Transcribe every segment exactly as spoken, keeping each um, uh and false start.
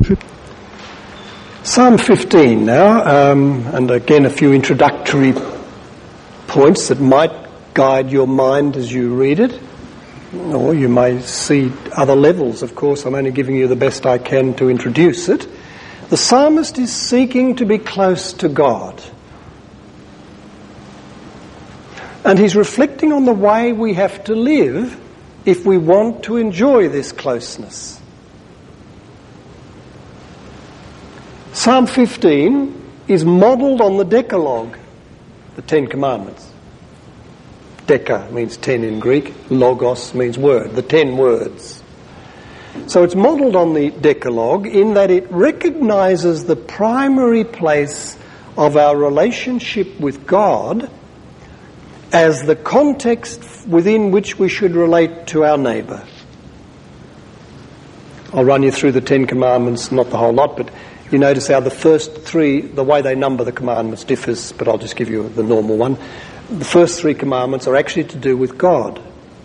Psalm fifteen now, um, and again a few introductory points that might guide your mind as you read it, or you may see other levels. Of course, I'm only giving you the best I can to introduce it. The psalmist is seeking to be close to God. And he's reflecting on the way we have to live if we want to enjoy this closeness. Psalm fifteen is modelled on the Decalogue, the Ten Commandments. Deca means ten in Greek, logos means word, the ten words. So it's modelled on the Decalogue in that it recognises the primary place of our relationship with God as the context within which we should relate to our neighbour. I'll run you through the Ten Commandments, not the whole lot, but you notice how the first three, the way they number the commandments differs, but I'll just give you the normal one. The first three commandments are actually to do with God.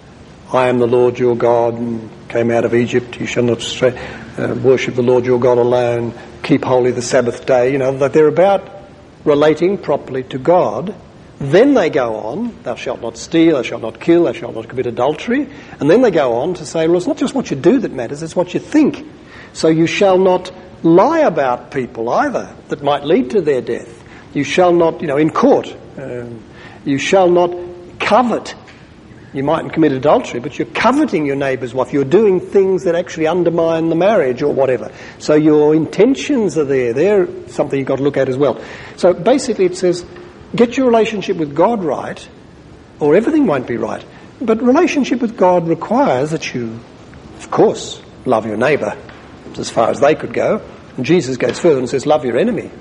I am the Lord your God, and came out of Egypt. You shall not stray, uh, worship the Lord your God alone. Keep holy the Sabbath day. You know, that they're about relating properly to God. Then they go on, thou shalt not steal, thou shalt not kill, thou shalt not commit adultery. And then they go on to say, well, it's not just what you do that matters, it's what you think. So you shall not lie about people either, that might lead to their death. You shall not, you know, in court, um, you shall not covet. You mightn't commit adultery, but you're coveting your neighbour's wife. You're doing things that actually undermine the marriage or whatever. So your intentions are there. They're something you've got to look at as well. So basically it says, get your relationship with God right, or everything won't be right. But relationship with God requires that you, of course, love your neighbour as far as they could go. And Jesus goes further and says, love your enemy.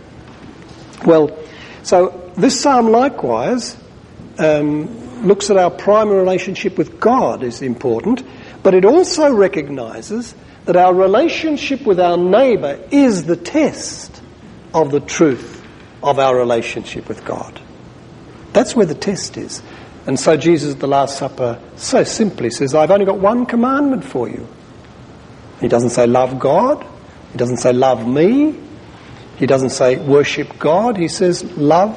Well, so this psalm likewise um, looks at our primary relationship with God is important, but it also recognises that our relationship with our neighbour is the test of the truth of our relationship with God. That's where the test is. And so Jesus at the Last Supper so simply says, I've only got one commandment for you. He doesn't say love God. He doesn't say love me. He doesn't say worship God. He says love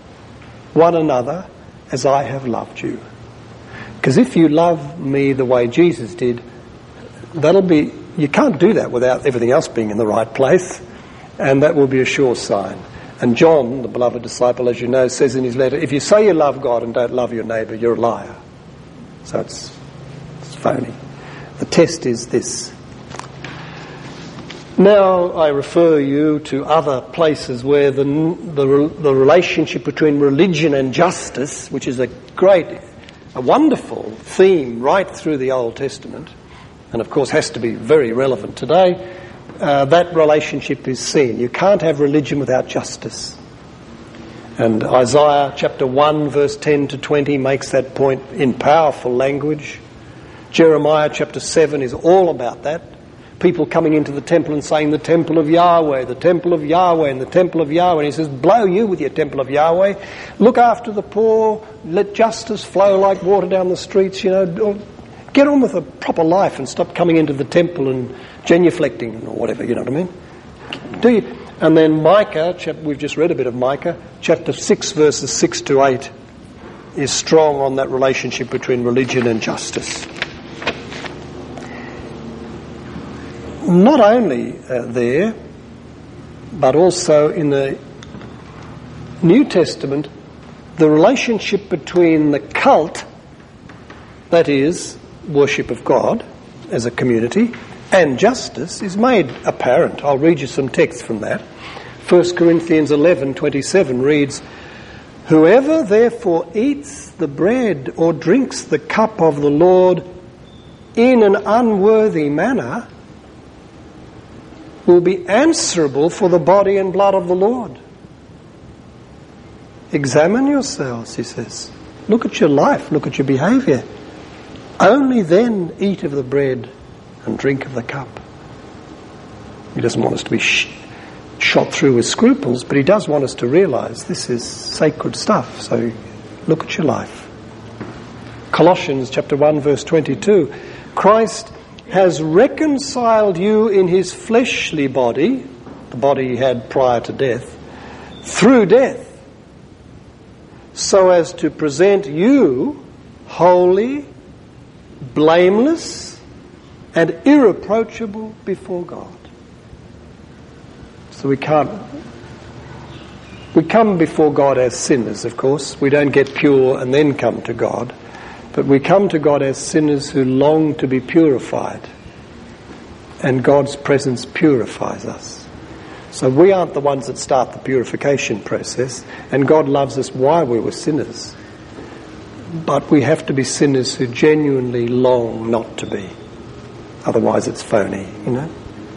one another as I have loved you. Because if you love me the way Jesus did, that'll be, you can't do that without everything else being in the right place, and that will be a sure sign. And John, the beloved disciple, as you know, says in his letter, if you say you love God and don't love your neighbour, you're a liar. So it's, it's phony. The test is this. Now I refer you to other places where the, the the relationship between religion and justice, which is a great, a wonderful theme right through the Old Testament, and of course has to be very relevant today, uh, that relationship is seen. You can't have religion without justice. And Isaiah chapter one verse ten to twenty makes that point in powerful language. Jeremiah chapter seven is all about that. People coming into the temple and saying, the temple of Yahweh, the temple of Yahweh, and the temple of Yahweh. And he says, blow you with your temple of Yahweh. Look after the poor. Let justice flow like water down the streets. You know, get on with a proper life and stop coming into the temple and genuflecting or whatever. You know what I mean? Do you? And then Micah, we've just read a bit of Micah, chapter six, verses six to eight, is strong on that relationship between religion and justice. Not only uh, there, but also in the New Testament, the relationship between the cult, that is, worship of God as a community, and justice is made apparent. I'll read you some text from that. First Corinthians eleven twenty-seven reads, whoever therefore eats the bread or drinks the cup of the Lord in an unworthy manner will be answerable for the body and blood of the Lord. Examine yourselves, he says. Look at your life, look at your behaviour. Only then eat of the bread and drink of the cup. He doesn't want us to be sh- shot through with scruples, but he does want us to realise this is sacred stuff, so look at your life. Colossians chapter one verse twenty-two, Christ has reconciled you in his fleshly body, the body he had prior to death, through death, so as to present you holy, blameless, and irreproachable before God. So we can't... We come before God as sinners, of course. We don't get pure and then come to God. But we come to God as sinners who long to be purified. And God's presence purifies us. So we aren't the ones that start the purification process. And God loves us while we were sinners. But we have to be sinners who genuinely long not to be. Otherwise it's phony, you know.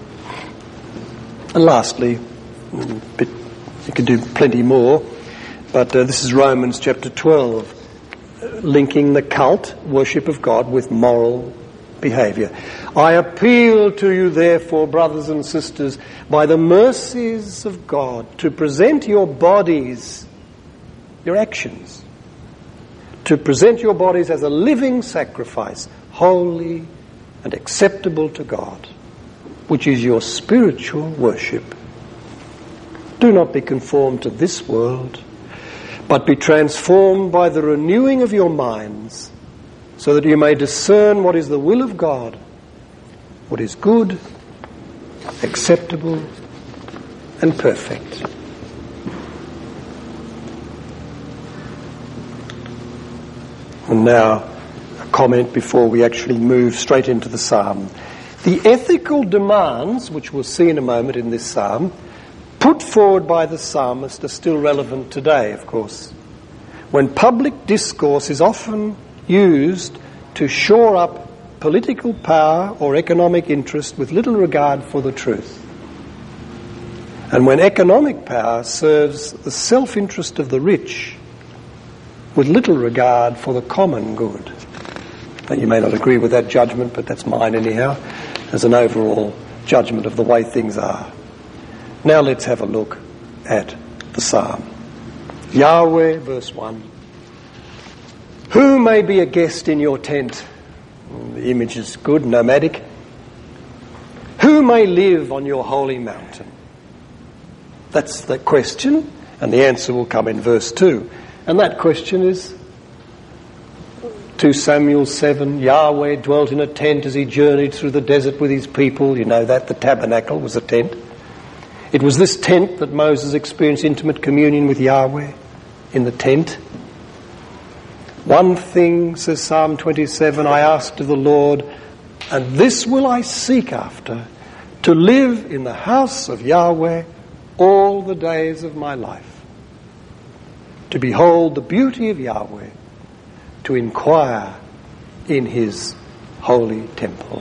And lastly, a bit... You could do plenty more, but uh, this is Romans chapter twelve, uh, linking the cult worship of God with moral behaviour. I appeal to you, therefore, brothers and sisters, by the mercies of God, to present your bodies, your actions, to present your bodies as a living sacrifice, holy and acceptable to God, which is your spiritual worship. Do not be conformed to this world, but be transformed by the renewing of your minds, so that you may discern what is the will of God, what is good, acceptable, and perfect. And now, a comment before we actually move straight into the psalm. The ethical demands, which we'll see in a moment in this psalm, put forward by the psalmist are still relevant today, of course, when public discourse is often used to shore up political power or economic interest with little regard for the truth. And when economic power serves the self-interest of the rich with little regard for the common good. Now, you may not agree with that judgment, but that's mine anyhow, as an overall judgment of the way things are. Now let's have a look at the psalm. Yahweh, verse one. Who may be a guest in your tent? The image is good, nomadic. Who may live on your holy mountain? That's the question, and the answer will come in verse two. And that question is two Samuel seven, Yahweh dwelt in a tent as he journeyed through the desert with his people. You know that, the tabernacle was a tent. It was this tent that Moses experienced intimate communion with Yahweh, in the tent. One thing, says Psalm twenty-seven, I asked of the Lord, and this will I seek after, to live in the house of Yahweh all the days of my life, to behold the beauty of Yahweh, to inquire in his holy temple.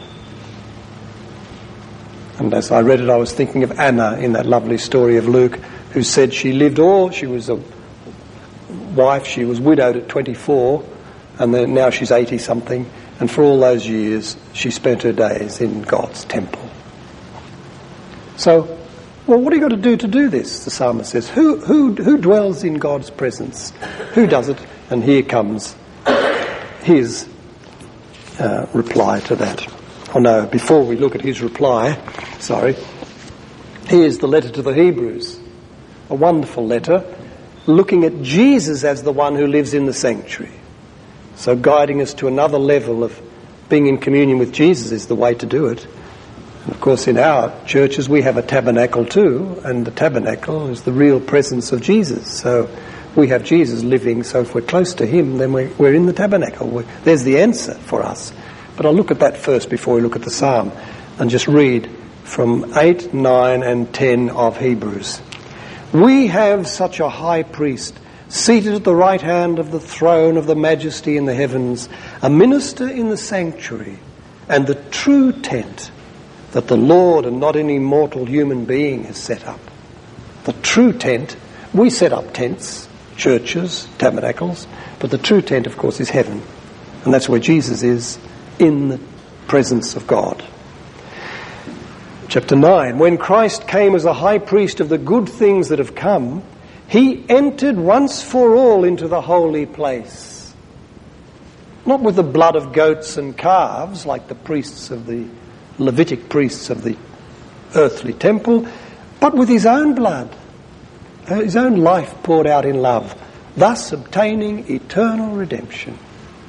And as I read it, I was thinking of Anna in that lovely story of Luke, who said she lived all, she was a wife, she was widowed at twenty-four, and then now she's eighty-something, and for all those years she spent her days in God's temple. So, well, what have you got to do to do this? The psalmist says. Who, who, who dwells in God's presence? Who does it? And here comes his uh, reply to that. Oh no, before we look at his reply, sorry, here's the letter to the Hebrews. A wonderful letter, looking at Jesus as the one who lives in the sanctuary. So guiding us to another level of being in communion with Jesus is the way to do it. And of course in our churches we have a tabernacle too, and the tabernacle is the real presence of Jesus. So we have Jesus living, so if we're close to him, then we're, we're in the tabernacle. We're, there's the answer for us. But I'll look at that first before we look at the psalm, and just read from eight, nine and ten of Hebrews. We have such a high priest, seated at the right hand of the throne of the majesty in the heavens, a minister in the sanctuary, and the true tent that the Lord and not any mortal human being has set up. The true tent, we set up tents, churches, tabernacles, but the true tent, of course, is heaven. And that's where Jesus is, in the presence of God. Chapter nine, when Christ came as a high priest of the good things that have come, he entered once for all into the holy place. Not with the blood of goats and calves, like the priests of the Levitic priests of the earthly temple, but with his own blood, his own life poured out in love, thus obtaining eternal redemption.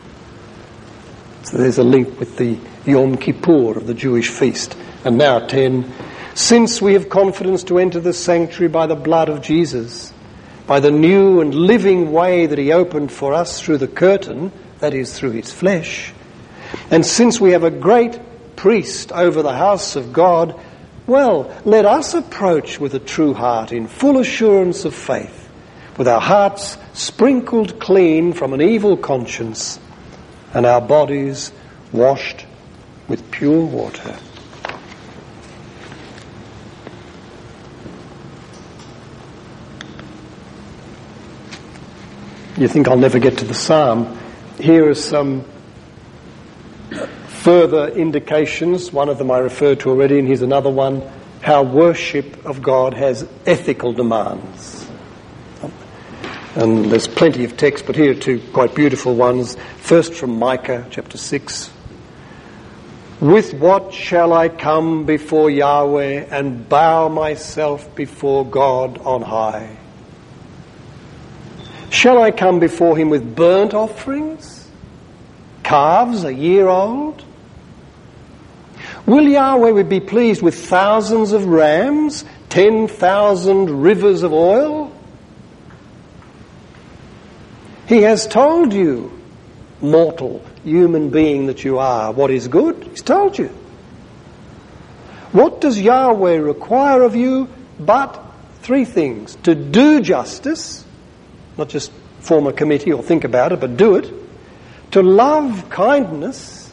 So there's a link with the Yom Kippur of the Jewish feast. And now ten, since we have confidence to enter the sanctuary by the blood of Jesus, by the new and living way that he opened for us through the curtain, that is, through his flesh, and since we have a great priest over the house of God, well, let us approach with a true heart in full assurance of faith, with our hearts sprinkled clean from an evil conscience and our bodies washed with pure water. You think I'll never get to the psalm? Here are some further indications. One of them I referred to already, and here's another one. How worship of God has ethical demands. And there's plenty of text, but here are two quite beautiful ones. First from Micah chapter six. With what shall I come before Yahweh and bow myself before God on high? Shall I come before him with burnt offerings, calves a year old? Will Yahweh be pleased with thousands of rams, ten thousand rivers of oil? He has told you, mortal human being that you are, what is good. He's told you. What does Yahweh require of you but three things? To do justice, not just form a committee or think about it, but do it. To love kindness,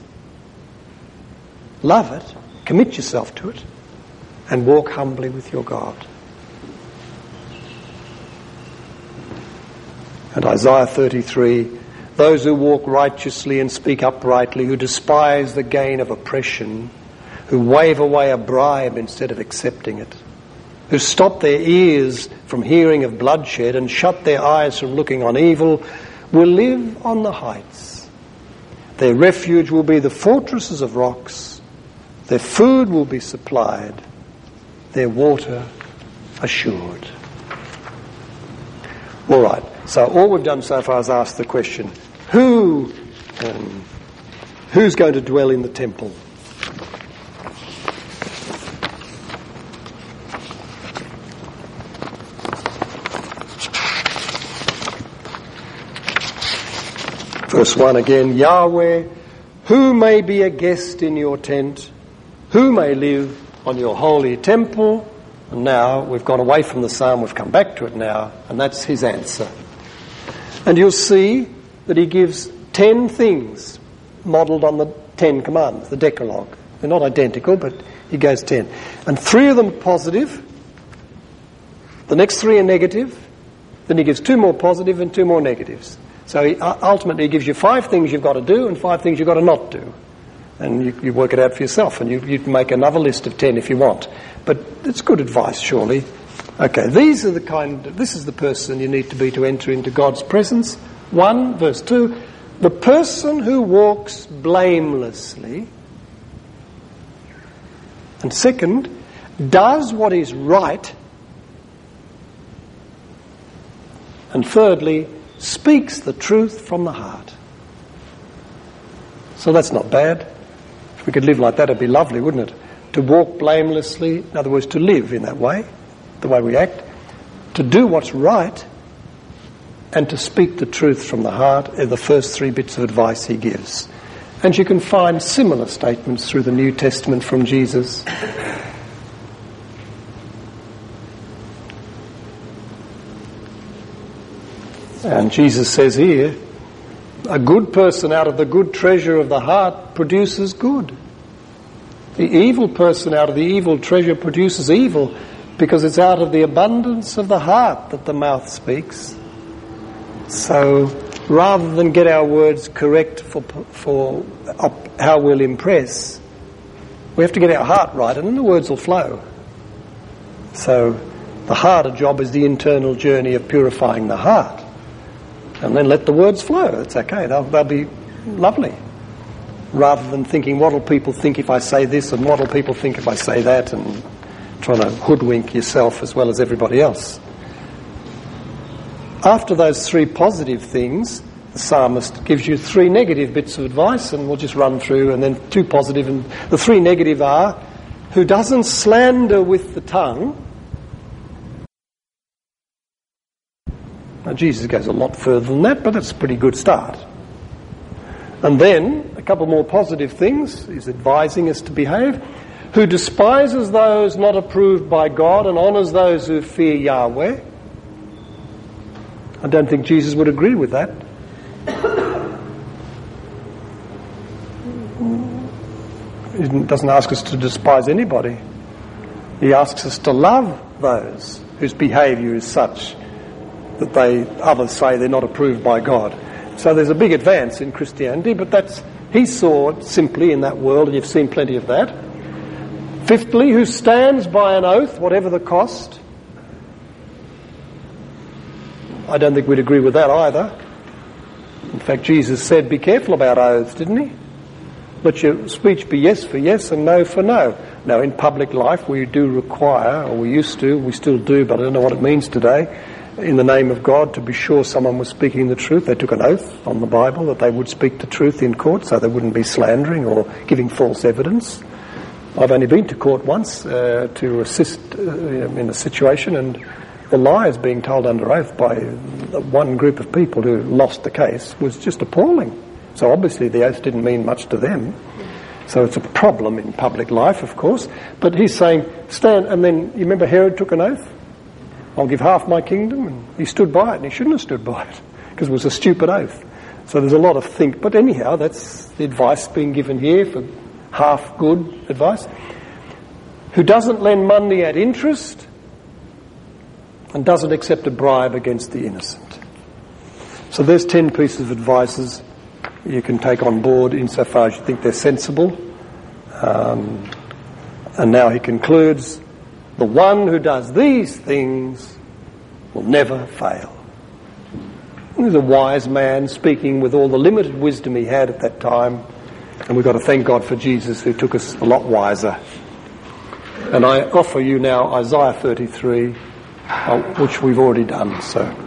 love it, commit yourself to it, and walk humbly with your God. And Isaiah thirty-three, those who walk righteously and speak uprightly, who despise the gain of oppression, who wave away a bribe instead of accepting it, who stop their ears from hearing of bloodshed and shut their eyes from looking on evil, will live on the heights. Their refuge will be the fortresses of rocks. Their food will be supplied. Their water assured. All right. So all we've done so far is ask the question, who, um, who's going to dwell in the temple? Verse one again, Yahweh, who may be a guest in your tent? Who may live on your holy temple? And now we've gone away from the psalm, we've come back to it now, and that's his answer. And you'll see that he gives ten things modelled on the Ten Commandments, the Decalogue. They're not identical, but he goes ten. And three of them positive. The next three are negative. Then he gives two more positive and two more negatives. So he ultimately gives you five things you've got to do and five things you've got to not do. And you, you work it out for yourself, and you, you can make another list of ten if you want. But it's good advice, surely. Okay, these are the kind of, this is the person you need to be to enter into God's presence. One, verse two, the person who walks blamelessly. And second, does what is right. And thirdly, speaks the truth from the heart. So that's not bad. If we could live like that, it'd be lovely, wouldn't it? To walk blamelessly, in other words, to live in that way, the way we act, to do what's right, and to speak the truth from the heart are the first three bits of advice he gives. And you can find similar statements through the New Testament from Jesus. And Jesus says here, a good person out of the good treasure of the heart produces good. The evil person out of the evil treasure produces evil, because it's out of the abundance of the heart that the mouth speaks. So rather than get our words correct for, for how we'll impress, we have to get our heart right, and then the words will flow. So the harder job is the internal journey of purifying the heart. And then let the words flow. It's okay. They'll, they'll be lovely. rather than thinking, what will people think if I say this, and what will people think if I say that, and trying to hoodwink yourself as well as everybody else. After those three positive things, the psalmist gives you three negative bits of advice, and we'll just run through, and then two positive. And the three negative are, who doesn't slander with the tongue. Now, Jesus goes a lot further than that, but it's a pretty good start. And then, a couple more positive things, he's advising us to behave. Who despises those not approved by God and honours those who fear Yahweh. I don't think Jesus would agree with that. He doesn't ask us to despise anybody. He asks us to love those whose behaviour is such that they others say they're not approved by God. So there's a big advance in Christianity, but that's he saw it simply in that world, and you've seen plenty of that. Fifthly, who stands by an oath, whatever the cost. I don't think we'd agree with that either. In fact, Jesus said, be careful about oaths, didn't he? Let your speech be yes for yes and no for no. Now, in public life, we do require, or we used to, we still do, but I don't know what it means today, in the name of God, to be sure someone was speaking the truth. They took an oath on the Bible that they would speak the truth in court, so they wouldn't be slandering or giving false evidence. I've only been to court once uh, to assist uh, in a situation, and the lies being told under oath by one group of people who lost the case was just appalling. So obviously the oath didn't mean much to them. So it's a problem in public life, of course. But he's saying, stand, and then, you remember Herod took an oath? I'll give half my kingdom, and he stood by it, and he shouldn't have stood by it, because it was a stupid oath. So there's a lot of think, but anyhow, that's the advice being given here for half good advice. Who doesn't lend money at interest and doesn't accept a bribe against the innocent. So there's ten pieces of advices you can take on board insofar as you think they're sensible. Um, and now he concludes, the one who does these things will never fail. He was a wise man speaking with all the limited wisdom he had at that time. And we've got to thank God for Jesus, who took us a lot wiser. And I offer you now Isaiah thirty-three, uh, which we've already done. So.